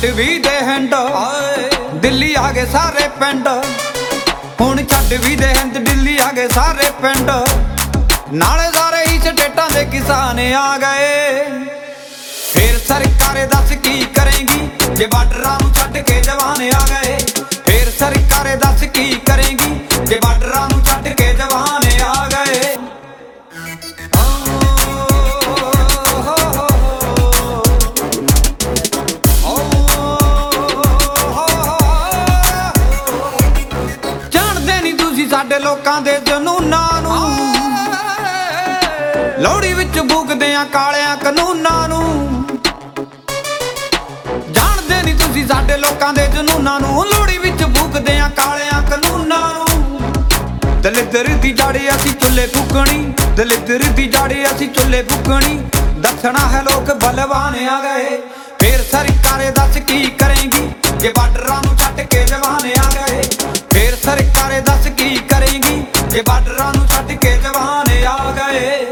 ਛੱਡ ਵੀ ਦੇ ਹਿੰਦ ਦਿੱਲੀ ਆ ਗਏ ਸਾਰੇ ਪਿੰਡ। ਹੁਣ ਛੱਡ ਵੀ ਦੇ ਹਿੰਦ ਦਿੱਲੀ ਆ ਗਏ ਸਾਰੇ ਪਿੰਡ। ਨਾਲੇ ਸਾਰੇ ਹੀ ਸਟੇਟਾਂ ਦੇ ਕਿਸਾਨ ਆ ਗਏ। ਫੇਰ ਸਰਕਾਰੇ ਦੱਸ ਕੀ ਕਰੇਗੀ ਜੇ ਬਾਰਡਰਾਂ ਨੂੰ ਛੱਡ ਕੇ ਜਵਾਨ ਆ ਗਏ। ਫੇਰ ਸਰਕਾਰੇ ਦੱਸ ਕੀ ਕਰੇਗੀ ਜੇ ਬਾਰਡਰਾਂ ਨੂੰ ਛੱਡ ਕੇ ਜਵਾਨ ਆ ਗਏ। ਜਾਣਦੇ ਨਹੀਂ ਤੁਸੀਂ ਸਾਡੇ ਲੋਕਾਂ ਦੇ ਜਨੂਨਾਂ ਨੂੰ। ਲੋਹੜੀ ਵਿੱਚ ਫੂਕਦੇ ਆ ਕਾਲਿਆਂ ਕਾਨੂੰਨਾਂ ਨੂੰ। ਜਾਣਦੇ ਨਹੀਂ ਤੁਸੀਂ ਸਾਡੇ ਲੋਕਾਂ ਦੇ ਜਨੂਨਾਂ ਨੂੰ। ਲੋਹੜੀ ਵਿੱਚ ਫੂਕਦੇ ਆ ਕਾਲਿਆਂ ਕਾਨੂੰਨਾਂ ਨੂੰ। ਦਲਿੱਦਰ ਦੀ ਜੜੀ ਅਸੀਂ ਚੁੱਲ੍ਹੇ ਫੂਕਣੀ। ਦਲਿੱਦਰ ਦੀ ਜੜੀ ਅਸੀਂ ਚੁੱਲ੍ਹੇ ਫੂਕਣੀ। ਦੱਸਣਾ ਹੈ ਲੋਕ ਬਲਵਾਨ ਆ ਗਏ। ਫੇਰ ਸਰਕਾਰੇ ਦੱਸ ਕੀ ਕਰੇਗੀ ਜੇ ਬਾਰਡਰਾਂ ਨੂੰ ਛੱਡ ਕੇ ਜਵਾਨ ਆ ਗਏ। ਫੇਰ ਸਰਕਾਰੇ ਦੱਸ ਕੀ ਕਰੇਗੀ ਜੇ ਬਾਰਡਰਾਂ ਨੂੰ ਛੱਡ ਕੇ ਜਵਾਨ ਆ ਗਏ।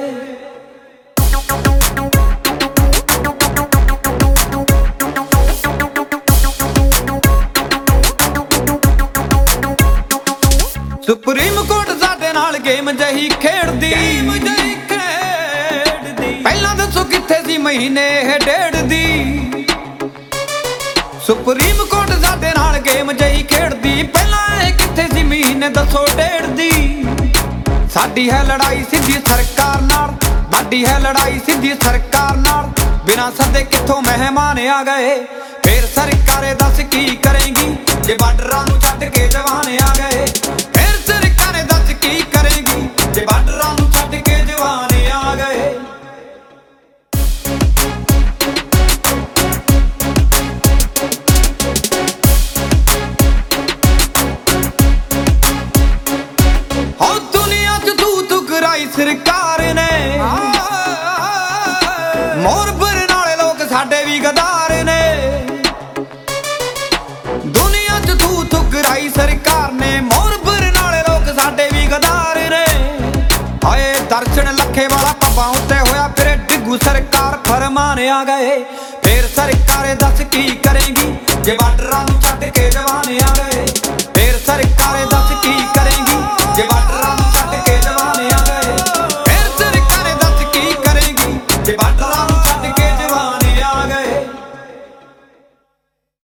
ਸੁਪਰੀਮ ਕੋਰਟ ਸਾਡੇ ਨਾਲ ਗੇਮ ਜਹੀ ਖੇਡਦੀ। ਪਹਿਲਾਂ ਦੱਸੋ ਕਿੱਥੇ ਸੀ ਮਹੀਨੇ ਇਹ ਡੇਢ ਦੀ। ਸੁਪਰੀਮ ਕੋਰਟ ਸਾਡੇ ਨਾਲ ਗੇਮ ਜਹੀ ਖੇਡਦੀ। ਪਹਿਲਾਂ ਇਹ ਕਿੱਥੇ ਸੀ ਮਹੀਨੇ ਦੱਸੋ ਡੇਢ ਦੀ। ਸਾਡੀ ਹੈ ਲੜਾਈ ਸਿੱਧੀ ਸਰਕਾਰ ਨਾਲ। ਸਾਡੀ ਹੈ ਲੜਾਈ ਸਿੱਧੀ ਸਰਕਾਰ ਨਾਲ। ਬਿਨਾਂ ਸੱਦੇ ਕਿੱਥੋਂ ਮਹਿਮਾਨ ਆ ਗਏ। ਫੇਰ ਸਰਕਾਰੇ ਦੱਸ ਕੀ ਕਰੇਗੀ ਜੇ ਬਾਰਡਰਾਂ ਨੂੰ ਛੱਡ ਕੇ ਜਵਾਨ ਆ ਗਏ। ਫੇਰ ਸਰਕਾਰੇ ਦੱਸ ਕੀ ਕਰੇਗੀ ਜੇ ਬਾਰਡਰਾਂ ਨੂੰ ਛੱਡ ਕੇ ਜਵਾਨ ਆ ਗਏ। ਹੋ ਦੁਨੀਆ 'ਚ ਤੂੰ ਕਰਾਈ ਸਰਕਾਰ ਨੇ। ਮੋਰ ਭਰਨ ਵਾਲੇ ਲੋਕ ਸਾਡੇ ਵੀ ਗਦਾਰ ਨੇ। ਦੁਨੀਆ 'ਚ ਤੂੰ ਕਰਾਈ ਸਰਕਾਰ ਨੇ। ਮੋਰ ਭਰਨ ਵਾਲੇ ਲੋਕ ਸਾਡੇ ਵੀ ਗਦਾਰ ਨੇ। ਹਾਏ ਦਰਸ਼ਨ ਲੱਖੇ ਵਾਲਾ ਪੱਬਾਂ ਉੱਤੇ ਹੋਇਆ ਫਿਰ ਡਿੱਗੂ ਸਰਕਾਰ ਫਰਮਾਨ ਆ ਗਏ। ਫੇਰ ਸਰਕਾਰੇ ਦੱਸ ਕੀ ਕਰੇਗੀ ਜੇ ਬਾਰਡਰਾਂ ਨੂੰ ਛੱਡ ਕੇ ਜਵਾਨ ਆ ਗਏ। ਫੇਰ ਸਰਕਾਰੇ ਦੱਸ ਕੀ ਕਰੇਗੀ ਜੇ ਬਾਰਡਰਾਂ ਨੂੰ